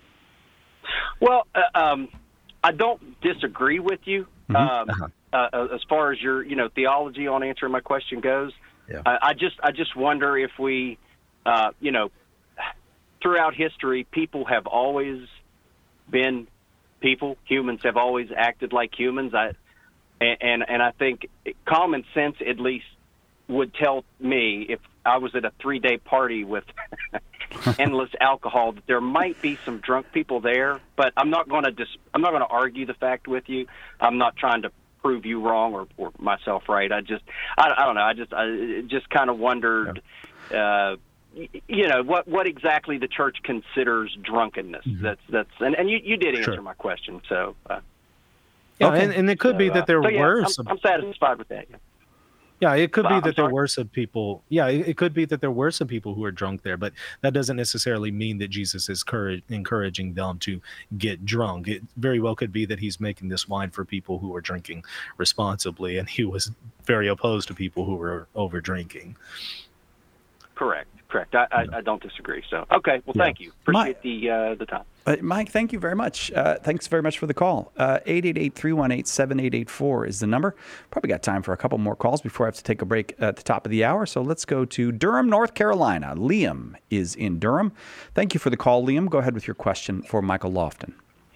Well, uh, um, I don't disagree with you. Mm-hmm. Um, uh-huh. uh, as far as your, you know, theology on answering my question goes, yeah. uh, I just, I just wonder if we, uh, you know, throughout history, people have always been people. Humans have always acted like humans. I, and, and, and I think common sense, at least, would tell me if I was at a three-day party with endless alcohol that there might be some drunk people there. But I'm not going to dis- I'm not going to argue the fact with you. I'm not trying to prove you wrong or, or myself right. I just I, I don't know. I just I just kind of wondered. Uh, you know what? What exactly the church considers drunkenness? Mm-hmm. That's that's and, and you, you did answer Sure. my question. So uh, Yeah, okay. and, and it could so, be that there uh, so yeah, were I'm, some. I'm satisfied with that. Yeah. Yeah, it could Uh, be I'm that there sorry? were some people. Yeah, it, it could be that there were some people who were drunk there, but that doesn't necessarily mean that Jesus is courage, encouraging them to get drunk. It very well could be that he's making this wine for people who are drinking responsibly, and he was very opposed to people who were over drinking. Correct. Correct. I, I, I don't disagree. So, okay. Well, Yeah. thank you. Appreciate the uh, the time. Uh, Mike, thank you very much. Uh, thanks very much for the call. Uh, eight eight eight, three one eight, seven eight eight four is the number. Probably got time for a couple more calls before I have to take a break at the top of the hour. So let's go to Durham, North Carolina. Liam is in Durham. Thank you for the call, Liam. Go ahead with your question for Michael Lofton.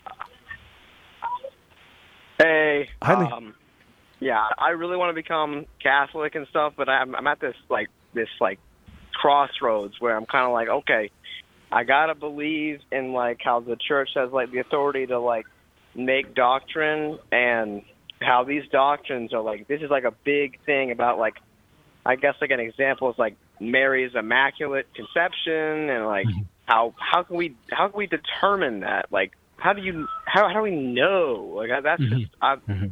Hey, Hi, Liam. um, yeah, I really want to become Catholic and stuff, but I'm, I'm at this like this like crossroads where I'm kind of like, okay, I gotta believe in like how the church has like the authority to like make doctrine and how these doctrines are like. This is like a big thing about like, I guess like an example is like Mary's Immaculate Conception and like how how can we how can we determine that like. How do you? How how do we know? Like that's Mm-hmm. just. I, Mm-hmm.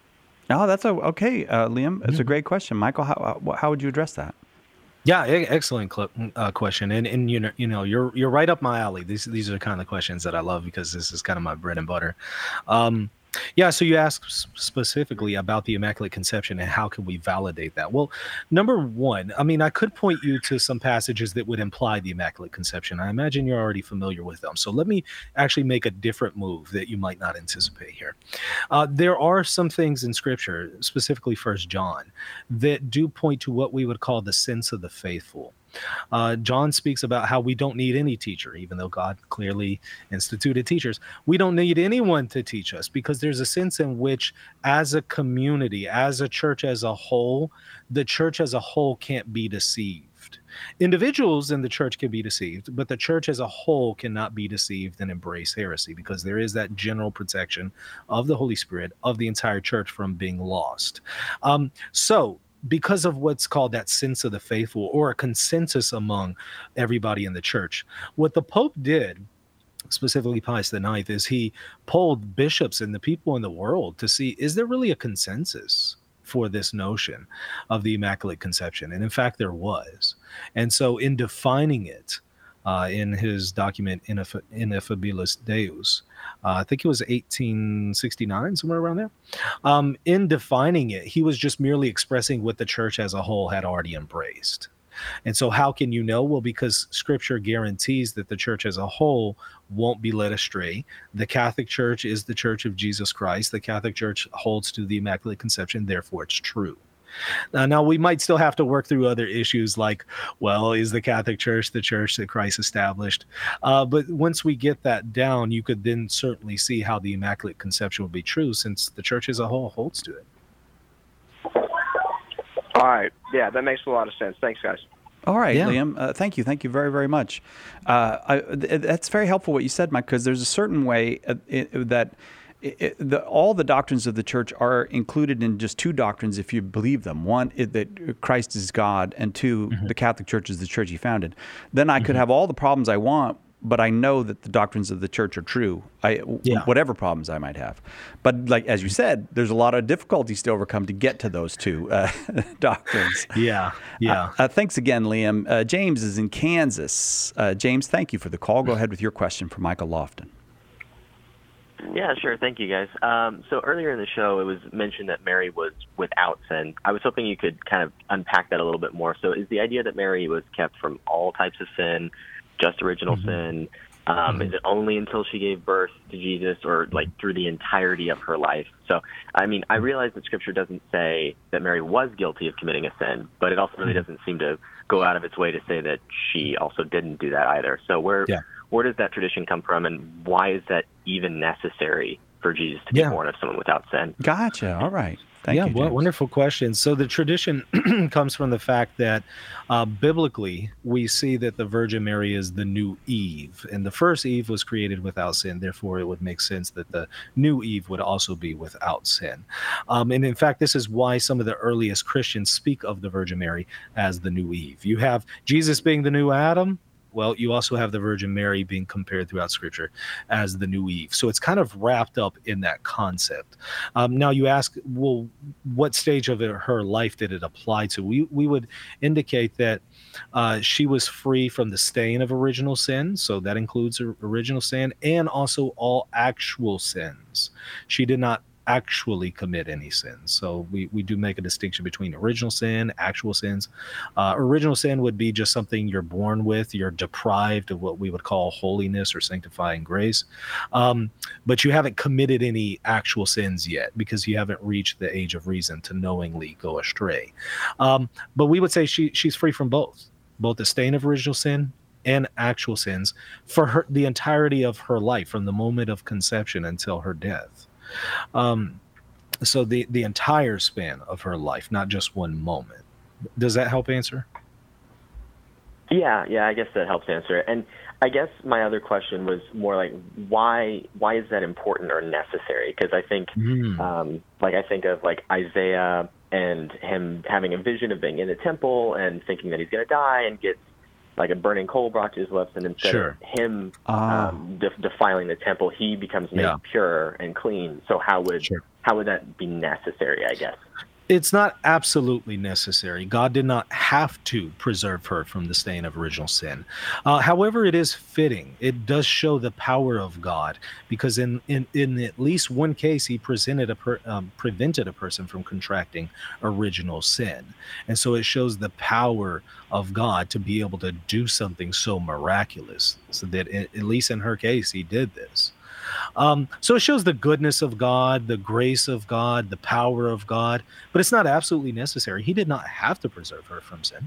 Oh, that's a, okay, uh, Liam. It's a great question, Michael. How uh, how would you address that? Yeah, e- excellent cl- uh, question, and and you know you know you're you're right up my alley. These these are the kind of questions that I love because this is kind of my bread and butter. Um, yeah, so you asked s- specifically about the Immaculate Conception and how can we validate that? Well, number one, I mean, I could point you to some passages that would imply the Immaculate Conception. I imagine you're already familiar with them. So let me actually make a different move that you might not anticipate here. Uh, there are some things in Scripture, specifically First John, that do point to what we would call the sense of the faithful. Uh, John speaks about how we don't need any teacher, even though God clearly instituted teachers. We don't need anyone to teach us because there's a sense in which, as a community, as a church as a whole, the church as a whole can't be deceived. Individuals in the church can be deceived, but the church as a whole cannot be deceived and embrace heresy because there is that general protection of the Holy Spirit of the entire church from being lost. Um, so, because of what's called that sense of the faithful or a consensus among everybody in the church, what the Pope did, specifically Pius the Ninth, is he polled bishops and the people in the world to see, is there really a consensus for this notion of the Immaculate Conception? And in fact, there was. And so in defining it, Uh, in his document Inef- Ineffabilis Deus, uh, I think it was eighteen sixty-nine, somewhere around there. Um, in defining it, he was just merely expressing what the church as a whole had already embraced. And so how can you know? Well, because Scripture guarantees that the church as a whole won't be led astray. The Catholic Church is the church of Jesus Christ. The Catholic Church holds to the Immaculate Conception, therefore it's true. Uh, now, we might still have to work through other issues like, well, is the Catholic Church the church that Christ established? Uh, but once we get that down, you could then certainly see how the Immaculate Conception would be true, since the church as a whole holds to it. All right. Yeah, that makes a lot of sense. Thanks, guys. All right, Yeah. Liam. Uh, thank you. Thank you very, very much. Uh, I, th- that's very helpful what you said, Mike, because there's a certain way uh, it, that it, it, the, all the doctrines of the church are included in just two doctrines if you believe them. One, it, that Christ is God, and two, Mm-hmm. the Catholic Church is the church he founded. Then I could have all the problems I want, but I know that the doctrines of the church are true, I, Yeah. whatever problems I might have. But like as you said, there's a lot of difficulties to overcome to get to those two uh, doctrines. Yeah, yeah. Uh, uh, thanks again, Liam. Uh, James is in Kansas. Uh, James, thank you for the call. Go ahead with your question for Michael Lofton. Yeah, sure. Thank you, guys. Um, so earlier in the show, it was mentioned that Mary was without sin. I was hoping you could kind of unpack that a little bit more. So is the idea that Mary was kept from all types of sin, just original Mm-hmm. sin? Um, Is it only until she gave birth to Jesus, or like through the entirety of her life? So, I mean, I realize that Scripture doesn't say that Mary was guilty of committing a sin, but it also really doesn't seem to go out of its way to say that she also didn't do that either. So where Yeah. where does that tradition come from, and why is that even necessary for Jesus to be Yeah. born of someone without sin? Gotcha. All right. Thank yeah, you, what James. wonderful question. So the tradition comes from the fact that uh, biblically we see that the Virgin Mary is the new Eve, and the first Eve was created without sin. Therefore, it would make sense that the new Eve would also be without sin. Um, and in fact, this is why some of the earliest Christians speak of the Virgin Mary as the new Eve. You have Jesus being the new Adam. Well, you also have the Virgin Mary being compared throughout Scripture as the new Eve. So it's kind of wrapped up in that concept. Um, now you ask, well, what stage of it, her life did it apply to? We we would indicate that uh, she was free from the stain of original sin. So that includes her original sin and also all actual sins. She did not actually commit any sins. So we, we do make a distinction between original sin, actual sins. Uh, original sin would be just something you're born with. You're deprived of what we would call holiness or sanctifying grace. Um, but you haven't committed any actual sins yet because you haven't reached the age of reason to knowingly go astray. Um, but we would say she she's free from both, both the stain of original sin and actual sins for her the entirety of her life, from the moment of conception until her death. Um, so the, the entire span of her life, not just one moment. Does that help answer? Yeah, yeah, I guess that helps answer it. And I guess my other question was more like, why why is that important or necessary? Because I think, Mm. um, like, I think of like Isaiah and him having a vision of being in the temple and thinking that he's going to die and gets like a burning coal brought to his lips, and instead Sure. of him Ah. um, def- defiling the temple, he becomes made Yeah. pure and clean. So how would how would that be necessary, I guess? It's not absolutely necessary. God did not have to preserve her from the stain of original sin. Uh, however, it is fitting. It does show the power of God, because in in, in at least one case, he presented a per, um, prevented a person from contracting original sin, and so it shows the power of God to be able to do something so miraculous. So that it, at least in her case, he did this. Um, so it shows the goodness of God, the grace of God, the power of God, but it's not absolutely necessary. He did not have to preserve her from sin.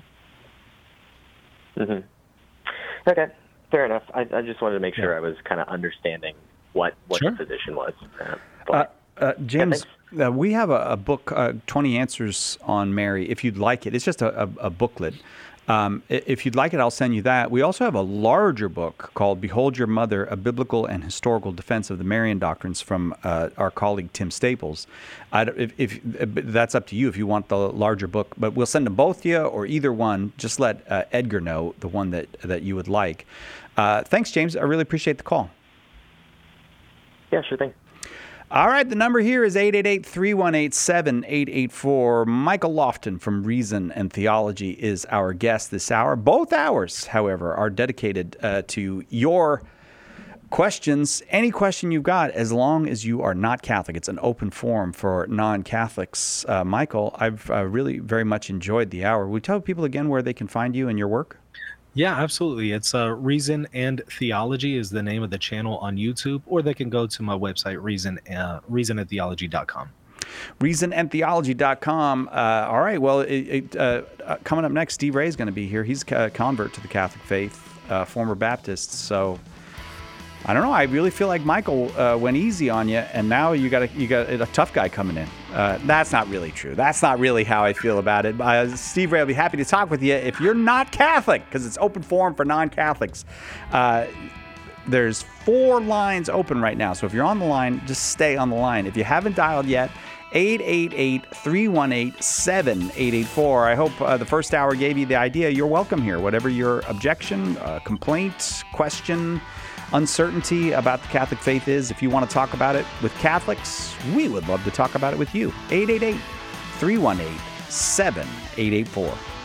Mm-hmm. Okay, fair enough. I, I just wanted to make sure I was kind of understanding what, what Sure. the position was. Uh, Uh, uh, James, Yeah, uh, we have a, a book, uh, twenty Answers on Mary, if you'd like it. It's just a, a, a booklet. Um, i- if you'd like it, I'll send you that. We also have a larger book called Behold Your Mother, A Biblical and Historical Defense of the Marian Doctrines from uh, our colleague Tim Staples. I don't- if, if That's up to you if you want the larger book, but we'll send them both to you or either one. Just let uh, Edgar know the one that, that you would like. Uh, thanks, James. I really appreciate the call. Yeah, sure thing. All right, the number here is eight eight eight, three one eight, seven eight eight four. Michael Lofton from Reason and Theology is our guest this hour. Both hours, however, are dedicated uh, to your questions. Any question you've got, as long as you are not Catholic. It's an open forum for non-Catholics. Uh, Michael, I've uh, really very much enjoyed the hour. Will you tell people again where they can find you and your work? Yeah, absolutely. It's uh, Reason and Theology is the name of the channel on YouTube, or they can go to my website, reason, uh, reason and theology dot com. reason and theology dot com. Uh, all right, well, it, it, uh, uh, coming up next, Steve Ray is going to be here. He's a convert to the Catholic faith, uh, former Baptist, so I don't know. I really feel like Michael uh, went easy on you, and now you got a, you got a tough guy coming in. Uh, that's not really true. That's not really how I feel about it. Uh, Steve Ray will be happy to talk with you if you're not Catholic, because it's open forum for non-Catholics. Uh, there's four lines open right now, so if you're on the line, just stay on the line. If you haven't dialed yet, eight eight eight, three one eight, seven eight eight four. I hope uh, the first hour gave you the idea. You're welcome here. Whatever your objection, uh, complaint, question, uncertainty about the Catholic faith is, if you want to talk about it with Catholics, we would love to talk about it with you. eight eight eight, three one eight, seven eight eight four.